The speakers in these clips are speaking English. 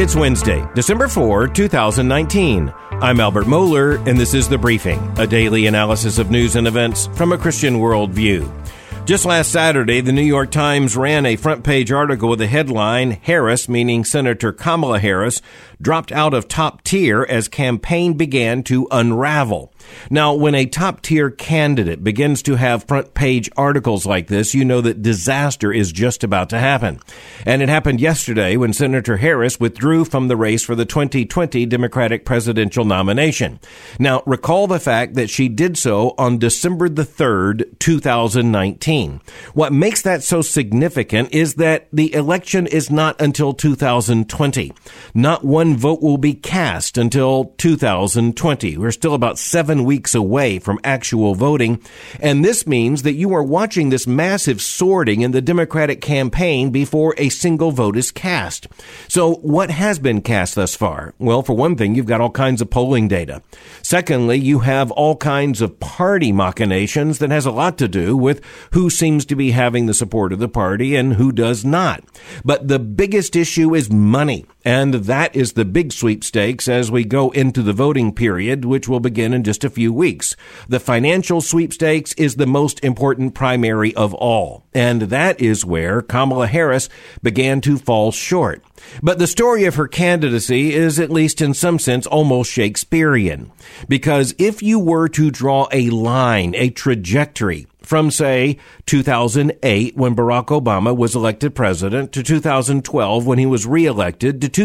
It's Wednesday, December 4, 2019. I'm Albert Moeller, and this is The Briefing, a daily analysis of news and events from a Christian worldview. Just last Saturday, the New York Times ran a front-page article with the headline, Harris, meaning Senator Kamala Harris, dropped out of top tier as campaign began to unravel. Now, when a top-tier candidate begins to have front-page articles like this, you know that disaster is just about to happen. And it happened yesterday when Senator Harris withdrew from the race for the 2020 Democratic presidential nomination. Now, recall the fact that she did so on December the 3rd, 2019. What makes that so significant is that the election is not until 2020. Not one vote will be cast until 2020. We're still about 7 weeks away from actual voting, and this means that you are watching this massive sorting in the Democratic campaign before a single vote is cast. So what has been cast thus far? Well, for one thing, you've got all kinds of polling data. Secondly, you have all kinds of party machinations that has a lot to do with who seems to be having the support of the party and who does not. But the biggest issue is money. And that is the big sweepstakes as we go into the voting period, which will begin in just a few weeks. The financial sweepstakes is the most important primary of all. And that is where Kamala Harris began to fall short. But the story of her candidacy is, at least in some sense, almost Shakespearean. Because if you were to draw a line, a trajectory, from, say, 2008, when Barack Obama was elected president, to 2012, when he was reelected, to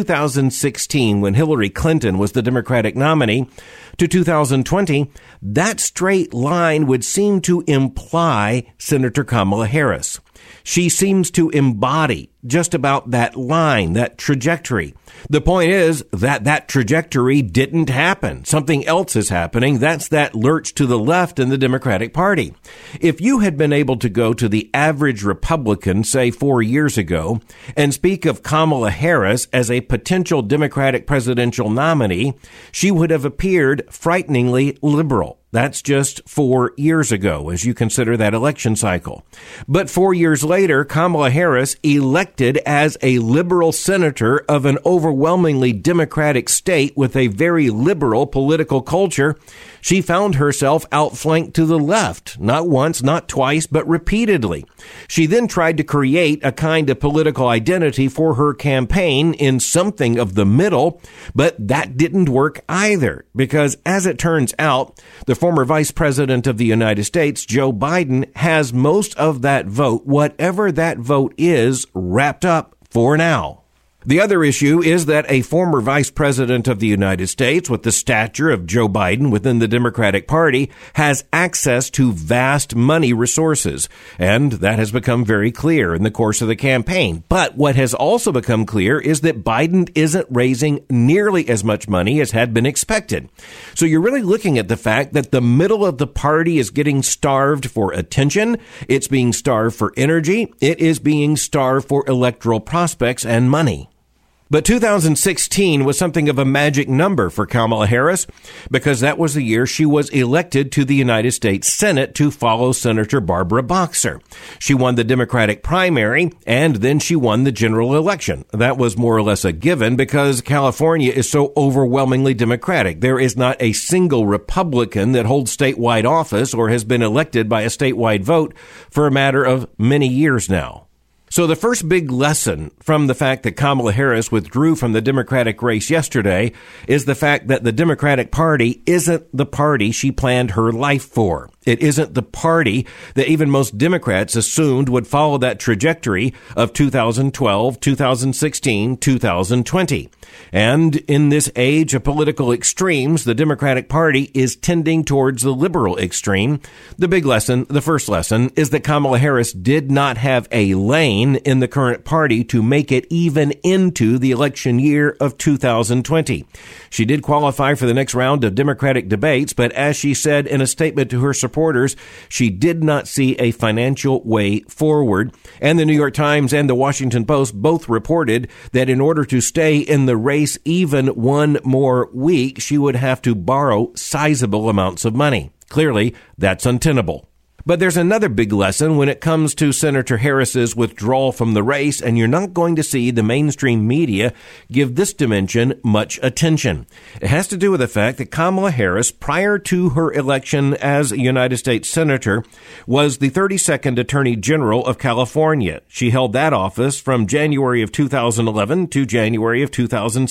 2016, when Hillary Clinton was the Democratic nominee, to 2020, that straight line would seem to imply Senator Kamala Harris. She seems to embody just about that line, that trajectory. The point is that that trajectory didn't happen. Something else is happening. That's that lurch to the left in the Democratic Party. If you had been able to go to the average Republican, say 4 years ago, and speak of Kamala Harris as a potential Democratic presidential nominee, she would have appeared frighteningly liberal. That's just 4 years ago, as you consider that election cycle. But 4 years later, Kamala Harris, elected as a liberal senator of an overwhelmingly Democratic state with a very liberal political culture, she found herself outflanked to the left, not once, not twice, but repeatedly. She then tried to create a kind of political identity for her campaign in something of the middle, but that didn't work either, because as it turns out, the former Vice President of the United States, Joe Biden, has most of that vote, whatever that vote is, wrapped up for now. The other issue is that a former vice president of the United States with the stature of Joe Biden within the Democratic Party has access to vast money resources, and that has become very clear in the course of the campaign. But what has also become clear is that Biden isn't raising nearly as much money as had been expected. So you're really looking at the fact that the middle of the party is getting starved for attention, it's being starved for energy, it is being starved for electoral prospects and money. But 2016 was something of a magic number for Kamala Harris because that was the year she was elected to the United States Senate to follow Senator Barbara Boxer. She won the Democratic primary and then she won the general election. That was more or less a given because California is so overwhelmingly Democratic. There is not a single Republican that holds statewide office or has been elected by a statewide vote for a matter of many years now. So the first big lesson from the fact that Kamala Harris withdrew from the Democratic race yesterday is the fact that the Democratic Party isn't the party she planned her life for. It isn't the party that even most Democrats assumed would follow that trajectory of 2012, 2016, 2020. And in this age of political extremes, the Democratic Party is tending towards the liberal extreme. The big lesson, the first lesson, is that Kamala Harris did not have a lane in the current party to make it even into the election year of 2020. She did qualify for the next round of Democratic debates, but as she said in a statement to her supporters, she did not see a financial way forward. And the New York Times and the Washington Post both reported that in order to stay in the race even one more week, she would have to borrow sizable amounts of money. Clearly, that's untenable. But there's another big lesson when it comes to Senator Harris's withdrawal from the race, and you're not going to see the mainstream media give this dimension much attention. It has to do with the fact that Kamala Harris, prior to her election as a United States Senator, was the 32nd Attorney General of California. She held that office from January of 2011 to January of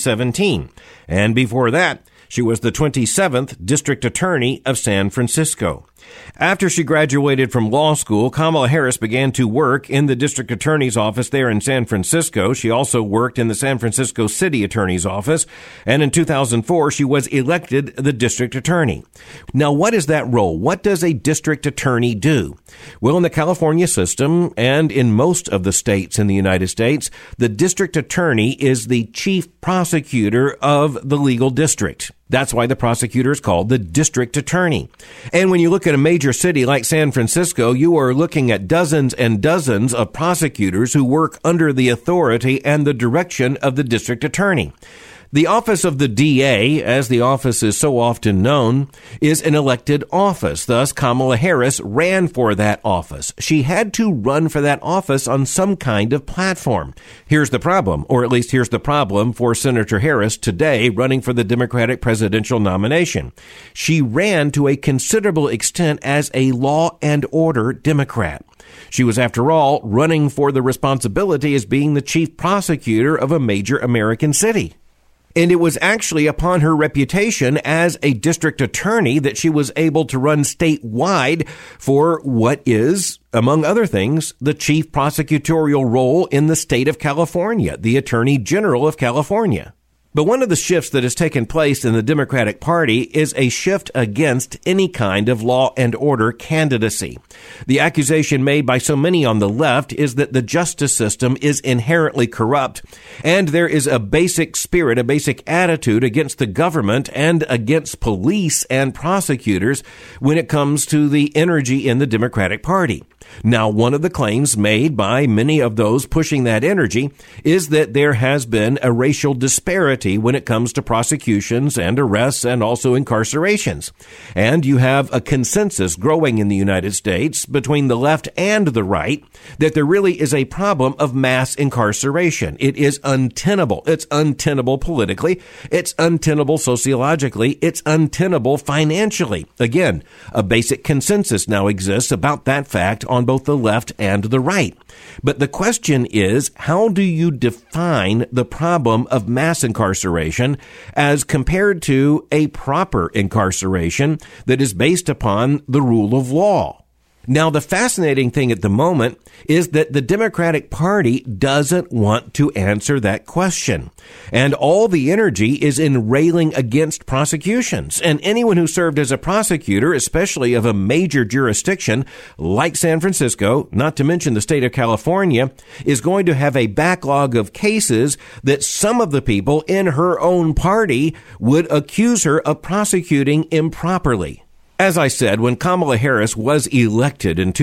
2017. And before that, she was the 27th District Attorney of San Francisco. After she graduated from law school, Kamala Harris began to work in the district attorney's office there in San Francisco. She also worked in the San Francisco City Attorney's office, and in 2004, she was elected the district attorney. Now, what is that role? What does a district attorney do? Well, in the California system and in most of the states in the United States, the district attorney is the chief prosecutor of the legal district. That's why the prosecutor is called the district attorney. And when you look at a major city like San Francisco, you are looking at dozens and dozens of prosecutors who work under the authority and the direction of the district attorney. The office of the DA, as the office is so often known, is an elected office. Thus, Kamala Harris ran for that office. She had to run for that office on some kind of platform. Here's the problem, or at least here's the problem for Senator Harris today running for the Democratic presidential nomination. She ran to a considerable extent as a law and order Democrat. She was, after all, running for the responsibility as being the chief prosecutor of a major American city. And it was actually upon her reputation as a district attorney that she was able to run statewide for what is, among other things, the chief prosecutorial role in the state of California, the Attorney General of California. But one of the shifts that has taken place in the Democratic Party is a shift against any kind of law and order candidacy. The accusation made by so many on the left is that the justice system is inherently corrupt, and there is a basic spirit, a basic attitude against the government and against police and prosecutors when it comes to the energy in the Democratic Party. Now, one of the claims made by many of those pushing that energy is that there has been a racial disparity when it comes to prosecutions and arrests and also incarcerations. And you have a consensus growing in the United States between the left and the right that there really is a problem of mass incarceration. It is untenable. It's untenable politically. It's untenable sociologically. It's untenable financially. Again, a basic consensus now exists about that fact on both the left and the right. But the question is, how do you define the problem of mass incarceration as compared to a proper incarceration that is based upon the rule of law? Now, the fascinating thing at the moment is that the Democratic Party doesn't want to answer that question. And all the energy is in railing against prosecutions. And anyone who served as a prosecutor, especially of a major jurisdiction like San Francisco, not to mention the state of California, is going to have a backlog of cases that some of the people in her own party would accuse her of prosecuting improperly. As I said, when Kamala Harris was elected in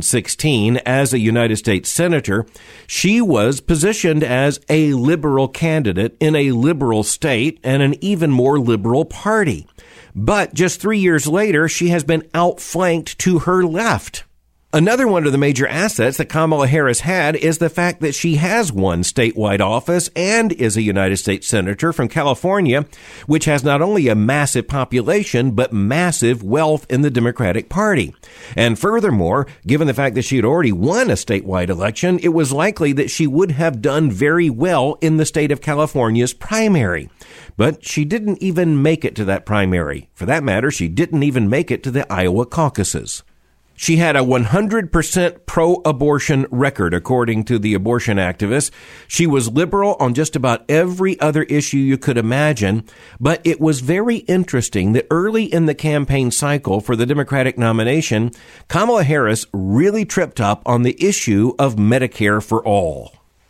2016 as a United States Senator, she was positioned as a liberal candidate in a liberal state and an even more liberal party. But just 3 years later, she has been outflanked to her left. Another one of the major assets that Kamala Harris had is the fact that she has won statewide office and is a United States Senator from California, which has not only a massive population, but massive wealth in the Democratic Party. And furthermore, given the fact that she had already won a statewide election, it was likely that she would have done very well in the state of California's primary. But she didn't even make it to that primary. For that matter, she didn't even make it to the Iowa caucuses. She had a 100% pro-abortion record, according to the abortion activists. She was liberal on just about every other issue you could imagine, but it was very interesting that early in the campaign cycle for the Democratic nomination, Kamala Harris really tripped up on the issue of Medicare for all.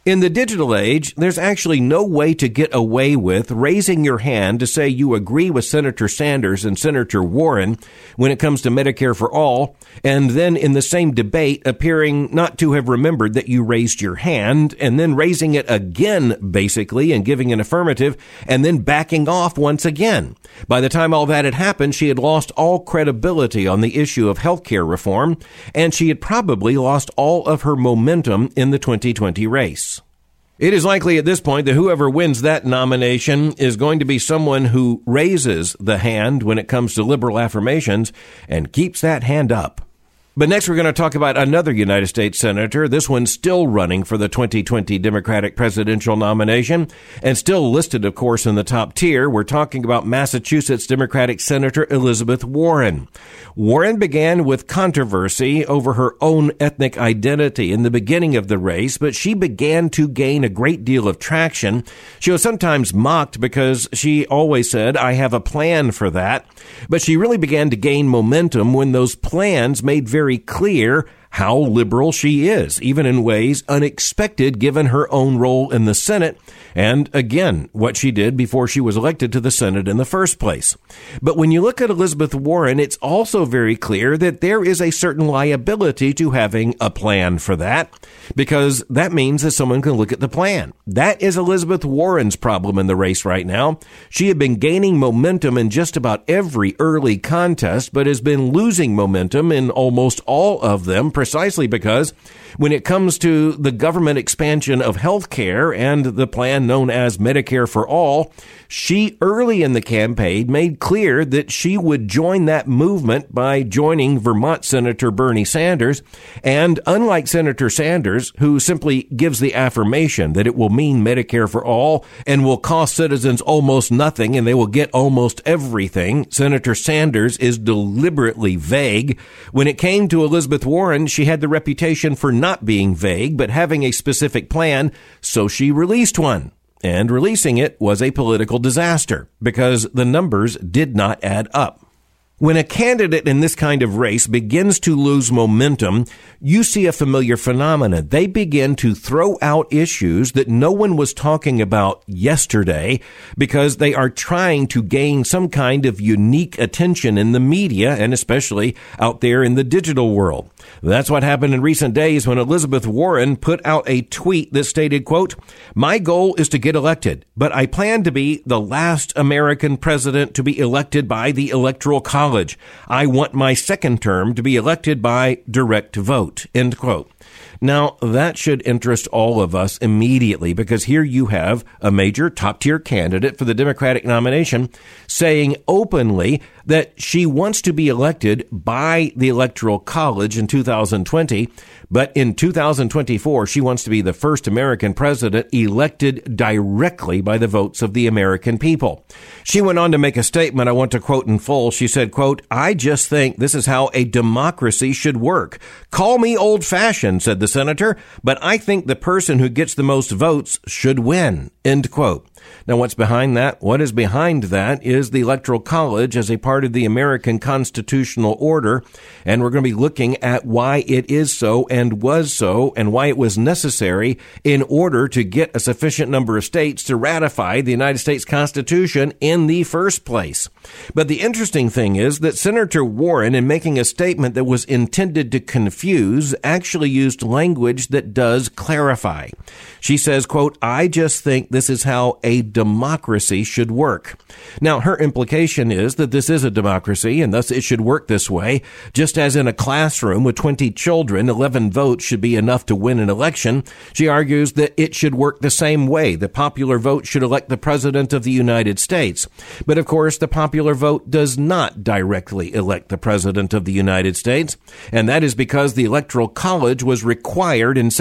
In the digital age, there's actually no way to get away with raising your hand to say you agree with Senator Sanders and Senator Warren when it comes to Medicare for all, and then in the same debate appearing not to have remembered that you raised your hand, and then raising it again, basically, and giving an affirmative, and then backing off once again. By the time all that had happened, she had lost all credibility on the issue of health care reform, and she had probably lost all of her momentum in the 2020 race. It is likely at this point that whoever wins that nomination is going to be someone who raises the hand when it comes to liberal affirmations and keeps that hand up. But next we're going to talk about another United States senator, this one still running for the 2020 Democratic presidential nomination and still listed, of course, in the top tier. We're talking about Massachusetts Democratic Senator Elizabeth Warren. Warren began with controversy over her own ethnic identity in the beginning of the race, but she began to gain a great deal of traction. She was sometimes mocked because she always said, "I have a plan for that." But she really began to gain momentum when those plans made very clear how liberal she is, even in ways unexpected given her own role in the Senate, and again, what she did before she was elected to the Senate in the first place. But when you look at Elizabeth Warren, it's also very clear that there is a certain liability to having a plan for that, because that means that someone can look at the plan. That is Elizabeth Warren's problem in the race right now. She had been gaining momentum in just about every early contest, but has been losing momentum in almost all of them, precisely because when it comes to the government expansion of health care and the plan known as Medicare for All, she early in the campaign made clear that she would join that movement by joining Vermont Senator Bernie Sanders. And unlike Senator Sanders, who simply gives the affirmation that it will mean Medicare for all and will cost citizens almost nothing and they will get almost everything, Senator Sanders is deliberately vague. When it came to Elizabeth Warren, she had the reputation for not being vague, but having a specific plan, so she released one. And releasing it was a political disaster because the numbers did not add up. When a candidate in this kind of race begins to lose momentum, you see a familiar phenomenon. They begin to throw out issues that no one was talking about yesterday because they are trying to gain some kind of unique attention in the media and especially out there in the digital world. That's what happened in recent days when Elizabeth Warren put out a tweet that stated, quote, "My goal is to get elected, but I plan to be the last American president to be elected by the Electoral College. I want my second term to be elected by direct vote," end quote. Now, that should interest all of us immediately because here you have a major top-tier candidate for the Democratic nomination saying openly that she wants to be elected by the Electoral College in 2020, but in 2024, she wants to be the first American president elected directly by the votes of the American people. She went on to make a statement I want to quote in full. She said, quote, "I just think this is how a democracy should work. Call me old-fashioned," said the senator, "but I think the person who gets the most votes should win," end quote. Now, what's behind that? What is behind that is the Electoral College as a part of the American constitutional order, and we're going to be looking at why it is so and was so and why it was necessary in order to get a sufficient number of states to ratify the United States Constitution in the first place. But the interesting thing is that Senator Warren, in making a statement that was intended to confuse, actually used language that does clarify. She says, quote, "I just think this is how a democracy should work." Now, her implication is that this is a democracy and thus it should work this way. Just as in a classroom with 20 children, 11 votes should be enough to win an election. She argues that it should work the same way. The popular vote should elect the president of the United States. But of course, the popular vote does not directly elect the president of the United States. And that is because the Electoral College was required in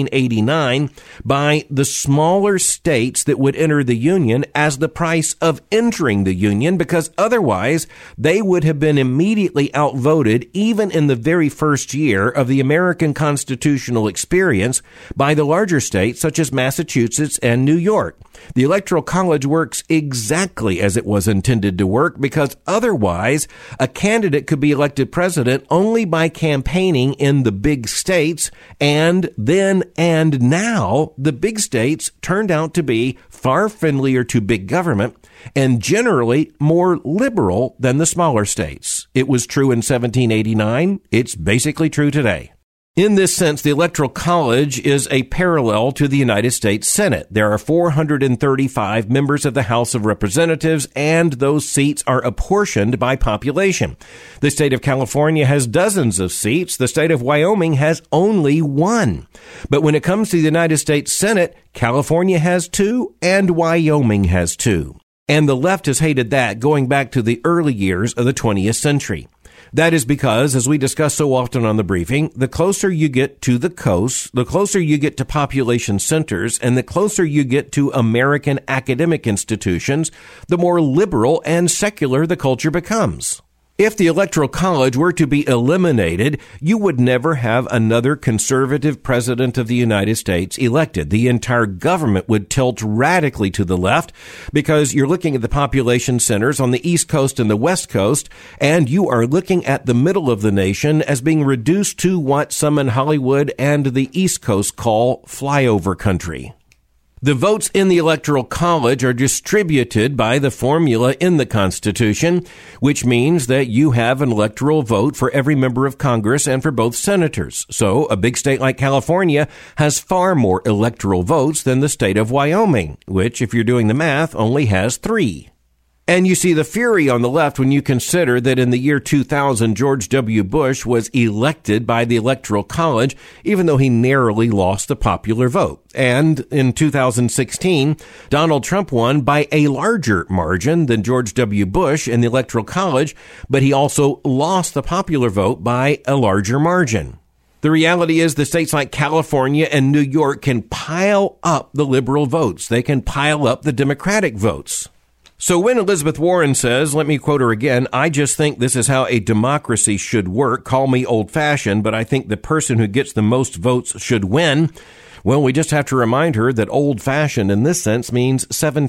1789 by the smaller states that would enter the Union as the price of entering the Union, because otherwise they would have been immediately outvoted even in the very first year of the American constitutional experience by the larger states such as Massachusetts and New York. The Electoral College works exactly as it was intended to work because otherwise a candidate could be elected president only by campaigning in the big states And then and now, the big states turned out to be far friendlier to big government and generally more liberal than the smaller states. It was true in 1789. It's basically true today. In this sense, the Electoral College is a parallel to the United States Senate. There are 435 members of the House of Representatives, and those seats are apportioned by population. The state of California has dozens of seats. The state of Wyoming has only one. But when it comes to the United States Senate, California has 2 and Wyoming has 2. And the left has hated that going back to the early years of the 20th century. That is because, as we discuss so often on the briefing, the closer you get to the coast, the closer you get to population centers, and the closer you get to American academic institutions, the more liberal and secular the culture becomes. If the Electoral College were to be eliminated, you would never have another conservative president of the United States elected. The entire government would tilt radically to the left because you're looking at the population centers on the East Coast and the West Coast, and you are looking at the middle of the nation as being reduced to what some in Hollywood and the East Coast call flyover country. The votes in the Electoral College are distributed by the formula in the Constitution, which means that you have an electoral vote for every member of Congress and for both senators. So a big state like California has far more electoral votes than the state of Wyoming, which, if you're doing the math, only has 3. And you see the fury on the left when you consider that in the year 2000, George W. Bush was elected by the Electoral College, even though he narrowly lost the popular vote. And in 2016, Donald Trump won by a larger margin than George W. Bush in the Electoral College, but he also lost the popular vote by a larger margin. The reality is the states like California and New York can pile up the liberal votes. They can pile up the Democratic votes. So when Elizabeth Warren says, let me quote her again, "I just think this is how a democracy should work. Call me old-fashioned, but I think the person who gets the most votes should win." Well, we just have to remind her that old-fashioned in this sense means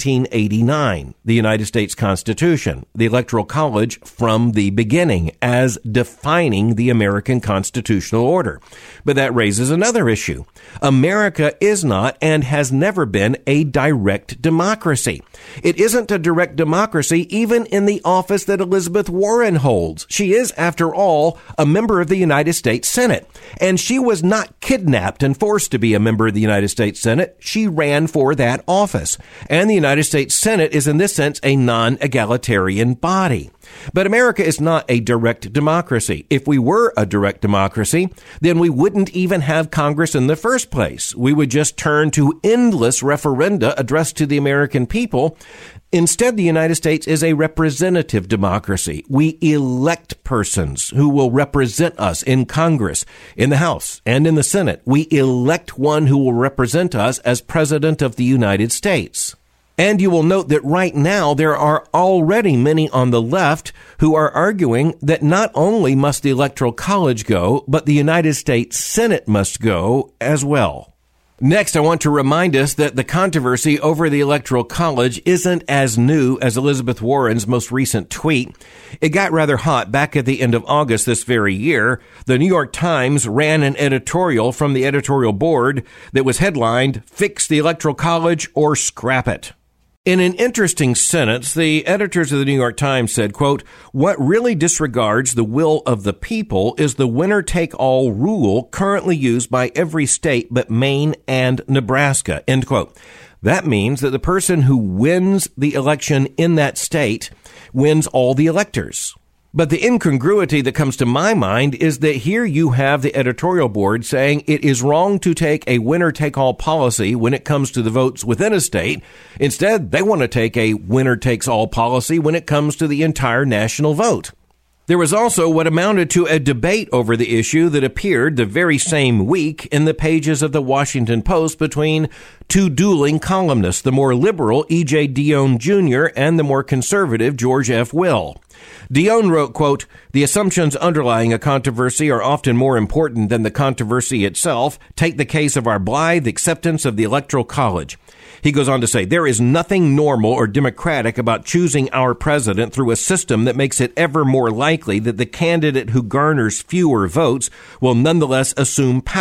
1789, the United States Constitution, the Electoral College from the beginning, as defining the American constitutional order. But that raises another issue. America is not and has never been a direct democracy. It isn't a direct democracy even in the office that Elizabeth Warren holds. She is, after all, a member of the United States Senate. And she was not kidnapped and forced to be a member of the United States Senate. She ran for that office. And the United States Senate is in this sense a non-egalitarian body. But America is not a direct democracy. If we were a direct democracy, then we wouldn't even have Congress in the first place. We would just turn to endless referenda addressed to the American people. Instead, the United States is a representative democracy. We elect persons who will represent us in Congress, in the House, and in the Senate. We elect one who will represent us as President of the United States. And you will note that right now there are already many on the left who are arguing that not only must the Electoral College go, but the United States Senate must go as well. Next, I want to remind us that the controversy over the Electoral College isn't as new as Elizabeth Warren's most recent tweet. It got rather hot back at the end of August this very year. The New York Times ran an editorial from the editorial board that was headlined, "Fix the Electoral College or Scrap It." In an interesting sentence, the editors of the New York Times said, quote, "What really disregards the will of the people is the winner-take-all rule currently used by every state but Maine and Nebraska," end quote. That means that the person who wins the election in that state wins all the electors. But the incongruity that comes to my mind is that here you have the editorial board saying it is wrong to take a winner-take-all policy when it comes to the votes within a state. Instead, they want to take a winner-takes-all policy when it comes to the entire national vote. There was also what amounted to a debate over the issue that appeared the very same week in the pages of the Washington Post between two dueling columnists, the more liberal E.J. Dionne Jr. and the more conservative George F. Will. Dionne wrote, quote, "The assumptions underlying a controversy are often more important than the controversy itself. Take the case of our blithe acceptance of the Electoral College." He goes on to say, "There is nothing normal or democratic about choosing our president through a system that makes it ever more likely that the candidate who garners fewer votes will nonetheless assume power.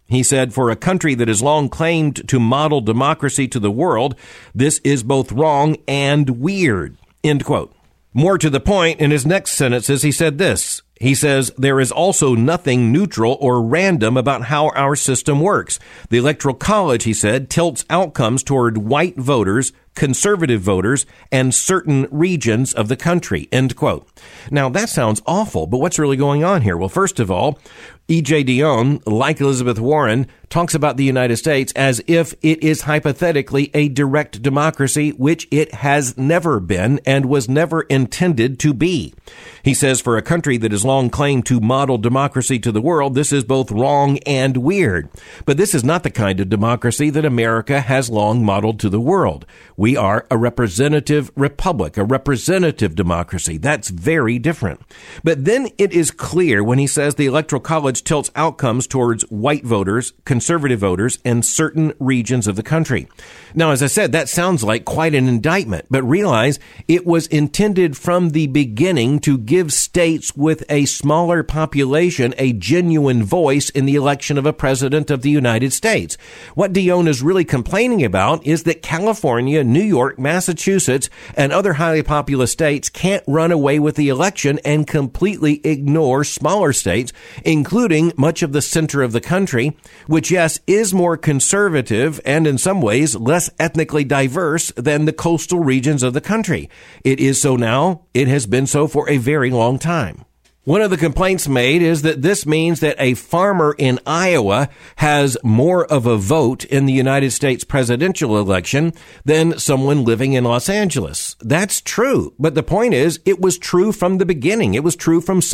He said, for a country that has long claimed to model democracy to the world, this is both wrong and weird, end quote. More to the point, in his next sentences, he said this. He says, there is also nothing neutral or random about how our system works. The Electoral College, he said, tilts outcomes toward white voters, conservative voters, and certain regions of the country, end quote. Now, that sounds awful, but what's really going on here? Well, first of all, E.J. Dionne, like Elizabeth Warren, talks about the United States as if it is hypothetically a direct democracy, which it has never been and was never intended to be. He says, for a country that has long claimed to model democracy to the world, this is both wrong and weird. But this is not the kind of democracy that America has long modeled to the world. We are a representative republic, a representative democracy. That's very different. But then it is clear when he says the Electoral College tilts outcomes towards white voters, conservative voters, and certain regions of the country. Now, as I said, that sounds like quite an indictment, but realize it was intended from the beginning to give states with a smaller population a genuine voice in the election of a president of the United States. What Dionne is really complaining about is that California, New York, Massachusetts, and other highly populous states can't run away with the election and completely ignore smaller states, including much of the center of the country, which, yes, is more conservative and in some ways less ethnically diverse than the coastal regions of the country. It is so now. It has been so for a very long time. One of the complaints made is that this means that a farmer in Iowa has more of a vote in the United States presidential election than someone living in Los Angeles. That's true. But the point is, it was true from the beginning. It was true from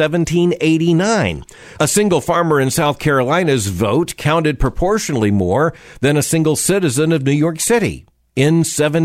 1789. A single farmer in South Carolina's vote counted proportionally more than a single citizen of New York City in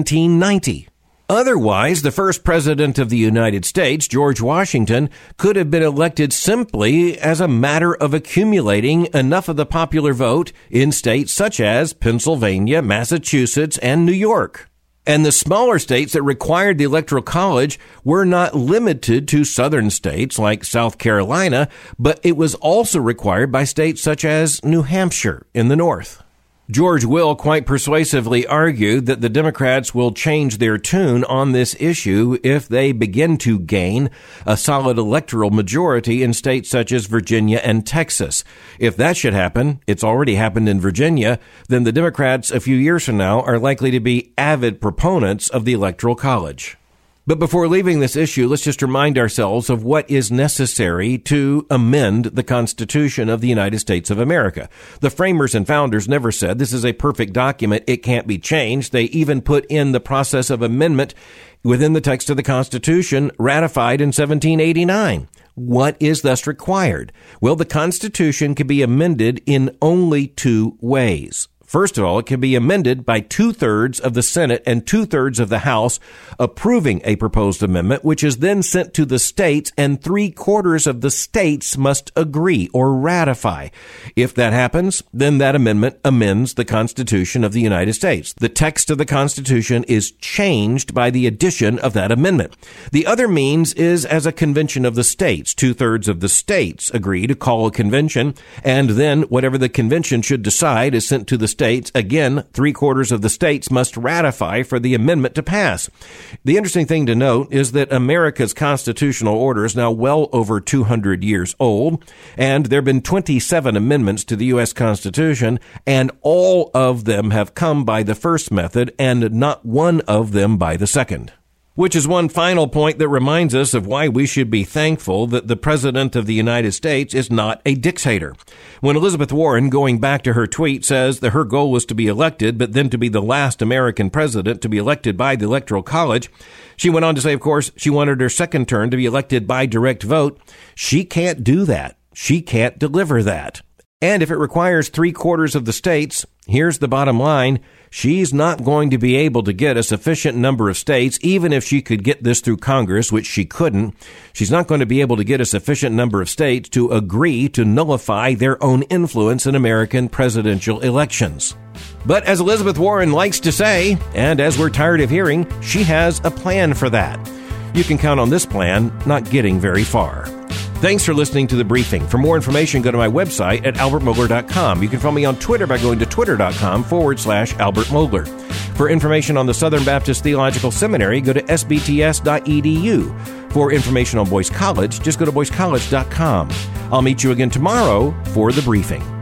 1790. Otherwise, the first president of the United States, George Washington, could have been elected simply as a matter of accumulating enough of the popular vote in states such as Pennsylvania, Massachusetts, and New York. And the smaller states that required the Electoral College were not limited to southern states like South Carolina, but it was also required by states such as New Hampshire in the north. George Will quite persuasively argued that the Democrats will change their tune on this issue if they begin to gain a solid electoral majority in states such as Virginia and Texas. If that should happen, it's already happened in Virginia, then the Democrats a few years from now are likely to be avid proponents of the Electoral College. But before leaving this issue, let's just remind ourselves of what is necessary to amend the Constitution of the United States of America. The framers and founders never said this is a perfect document, it can't be changed. They even put in the process of amendment within the text of the Constitution ratified in 1789. What is thus required? Well, the Constitution can be amended in only two ways. First of all, it can be amended by 2/3 of the Senate and 2/3 of the House approving a proposed amendment, which is then sent to the states, and 3/4 of the states must agree or ratify. If that happens, then that amendment amends the Constitution of the United States. The text of the Constitution is changed by the addition of that amendment. The other means is as a convention of the states. 2/3 of the states agree to call a convention, and then whatever the convention should decide is sent to the states. Again, 3/4 of the states must ratify for the amendment to pass. The interesting thing to note is that America's constitutional order is now well over 200 years old, and there have been 27 amendments to the U.S. Constitution, and all of them have come by the first method and not one of them by the second. Which is one final point that reminds us of why we should be thankful that the President of the United States is not a dictator. When Elizabeth Warren, going back to her tweet, says that her goal was to be elected, but then to be the last American president to be elected by the Electoral College, she went on to say, of course, she wanted her second term to be elected by direct vote. She can't do that. She can't deliver that. And if it requires 3/4 of the states, here's the bottom line. She's not going to be able to get a sufficient number of states, even if she could get this through Congress, which she couldn't. She's not going to be able to get a sufficient number of states to agree to nullify their own influence in American presidential elections. But as Elizabeth Warren likes to say, and as we're tired of hearing, she has a plan for that. You can count on this plan not getting very far. Thanks for listening to The Briefing. For more information, go to my website at albertmohler.com. You can follow me on Twitter by going to twitter.com/Albert Mohler. For information on the Southern Baptist Theological Seminary, go to sbts.edu. For information on Boyce College, just go to boycecollege.com. I'll meet you again tomorrow for The Briefing.